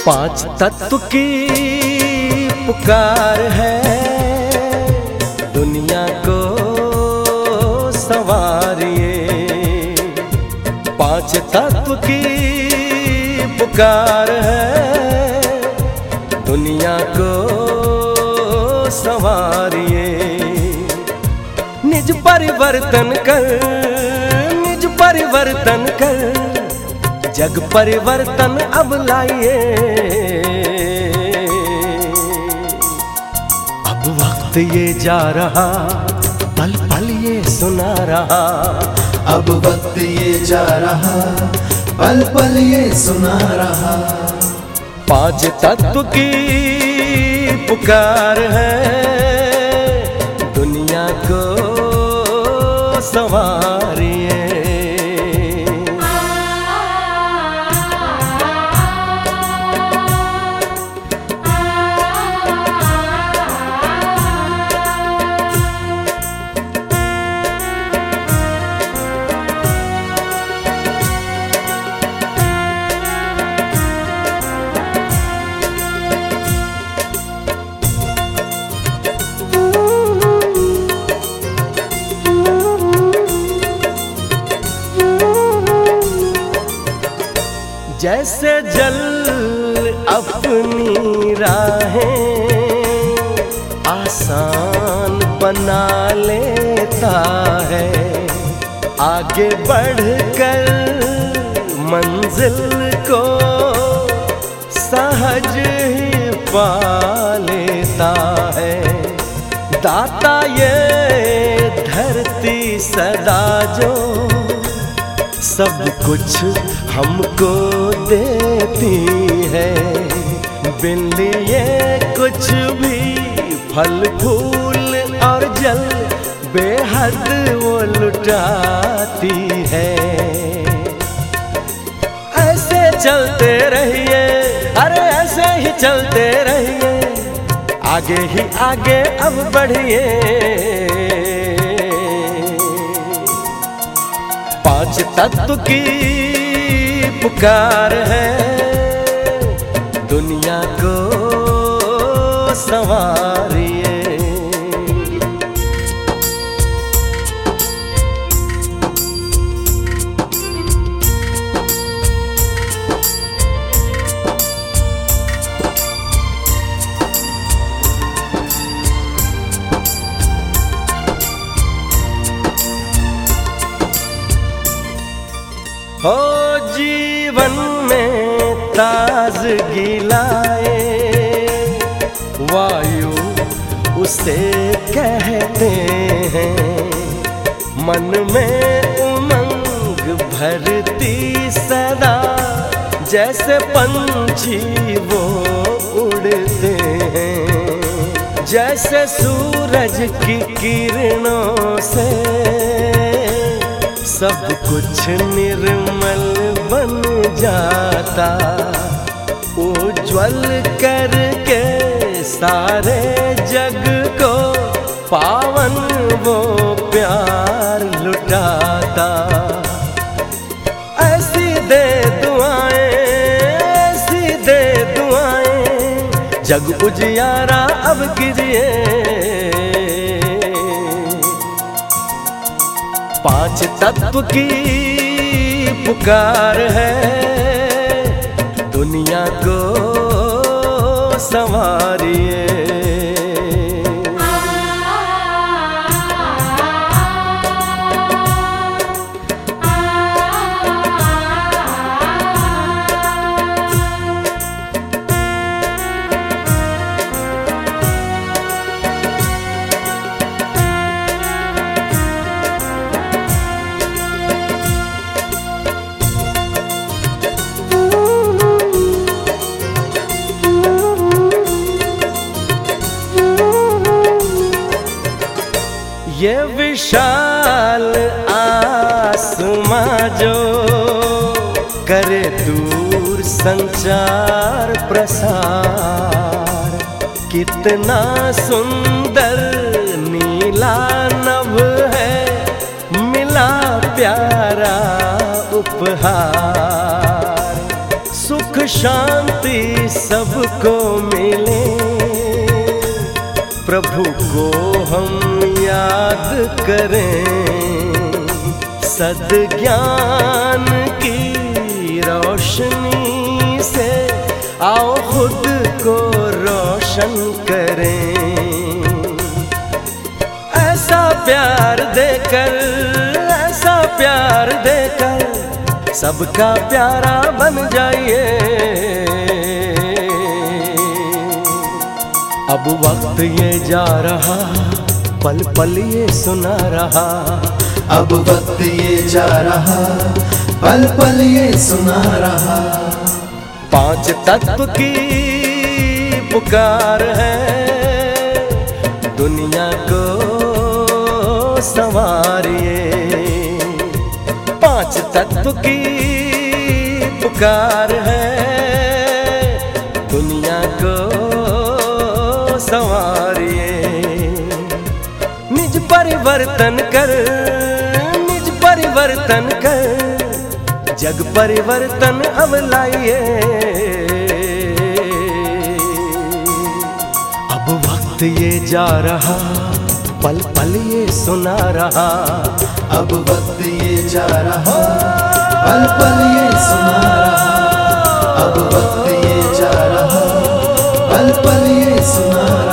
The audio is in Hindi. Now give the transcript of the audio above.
पांच तत्व की पुकार है, दुनिया को संवारिए। पांच तत्व की पुकार है, दुनिया को संवारिए। निज परिवर्तन कर, निज परिवर्तन कर, जग परिवर्तन अब लाइए। अब वक्त ये जा रहा, पल पल ये सुना रहा। अब वक्त ये जा रहा, पल पल ये सुना रहा। पांच तत्व की पुकार है, दुनिया को संवारिए। जैसे जल अपनी राहें आसान बना लेता है, आगे बढ़कर मंजिल को सहज ही पा लेता है। दाता ये धरती सदा जो सब कुछ हमको देती है, बिन लिए कुछ भी फल फूल और जल बेहद वो लुटाती है। ऐसे चलते रहिए, अरे ऐसे ही चलते रहिए, आगे ही आगे अब बढ़िए। पांच तत्व की पुकार है, दुनिया को संवारिए। हो जीवन में ताजगी लाए, वायु उसे कहते हैं। मन में उमंग भरती सदा, जैसे पंछी वो उड़ते हैं। जैसे सूरज की किरणों से सब कुछ निर्मल बन जाता, उज्ज्वल करके सारे जग को पावन वो प्यार लुटाता। ऐसी दे दुआएं, ऐसी दे दुआएं, जग उजियारा अब कीजिए। पांच तत्व की पुकार है, दुनिया को संवारिए। ये विशाल आसमां जो करे दूर संचार प्रसार, कितना सुंदर नीला नभ है, मिला प्यारा उपहार। सुख शांति सबको मिले, प्रभु को हम याद करें। सद्ज्ञान की रोशनी से आओ खुद को रोशन करें। ऐसा प्यार देकर, ऐसा प्यार देकर सबका प्यारा बन जाइए। अब वक्त ये जा रहा, पल पल ये सुना रहा। अब वक्त ये जा रहा, पल पल ये सुना रहा। पांच तत्व की पुकार है, दुनिया को संवारिए। पांच तत्व की पुकार है, दुनिया को संवारिए। निज परिवर्तन कर, निज परिवर्तन कर, जग परिवर्तन अब लाइए। अब वक्त ये जा रहा, पल पल ये सुना रहा। अब वक्त ये जा रहा, पल पल ये सुना रहा। अब वक्त ये जा रहा, पल पल ये सुना रहा।